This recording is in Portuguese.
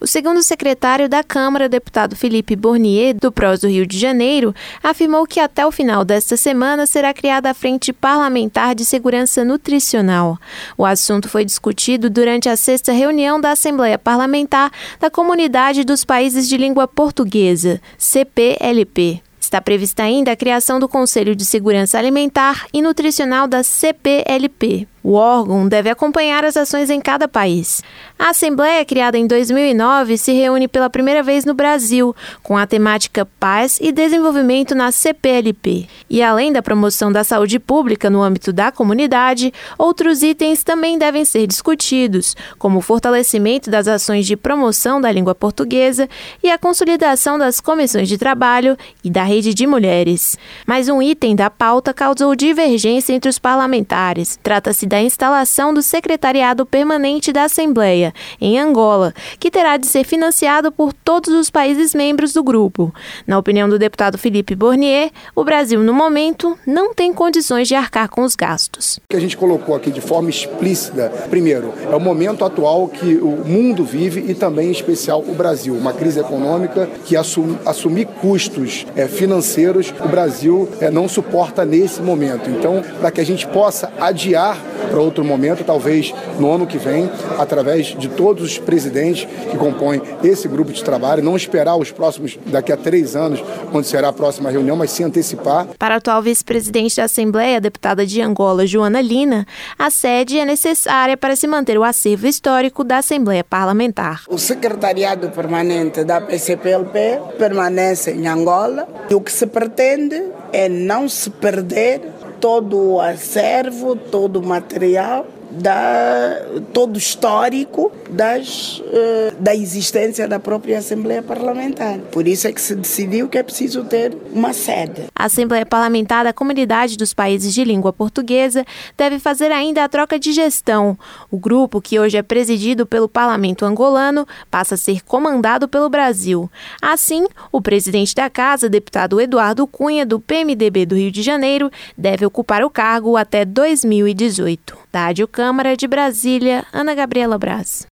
O segundo secretário da Câmara, deputado Felipe Bornier, do PROS do Rio de Janeiro, afirmou que até o final desta semana será criada a Frente Parlamentar de Segurança Nutricional. O assunto foi discutido durante a 6ª reunião da Assembleia Parlamentar da Comunidade dos Países de Língua Portuguesa, CPLP. Está prevista ainda a criação do Conselho de Segurança Alimentar e Nutricional da CPLP. O órgão deve acompanhar as ações em cada país. A Assembleia, criada em 2009, se reúne pela primeira vez no Brasil, com a temática Paz e Desenvolvimento na CPLP. E além da promoção da saúde pública no âmbito da comunidade, outros itens também devem ser discutidos, como o fortalecimento das ações de promoção da língua portuguesa e a consolidação das comissões de trabalho e da rede de mulheres. Mas um item da pauta causou divergência entre os parlamentares. Trata-se da instalação do Secretariado Permanente da Assembleia, em Angola, que terá de ser financiado por todos os países membros do grupo. Na opinião do deputado Felipe Bornier, o Brasil, no momento, não tem condições de arcar com os gastos. O que a gente colocou aqui de forma explícita, primeiro, é o momento atual que o mundo vive e também, em especial, o Brasil. Uma crise econômica que assumir custos financeiros, o Brasil não suporta nesse momento. Então, para que a gente possa adiar para outro momento, talvez no ano que vem, através de todos os presidentes que compõem esse grupo de trabalho, não esperar os próximos, daqui a 3 anos, onde será a próxima reunião, mas se antecipar. Para a atual vice-presidente da Assembleia, a deputada de Angola, Joana Lina, a sede é necessária para se manter o acervo histórico da Assembleia Parlamentar. O secretariado permanente da CPLP permanece em Angola e o que se pretende é não se perder todo o acervo, todo o material, todo o histórico da existência da própria Assembleia Parlamentar. Por isso é que se decidiu que é preciso ter uma sede. A Assembleia Parlamentar da Comunidade dos Países de Língua Portuguesa deve fazer ainda a troca de gestão. O grupo, que hoje é presidido pelo Parlamento angolano, passa a ser comandado pelo Brasil. Assim, o presidente da Casa, deputado Eduardo Cunha, do PMDB do Rio de Janeiro, deve ocupar o cargo até 2018. Da Rádio Câmara de Brasília, Ana Gabriela Braz.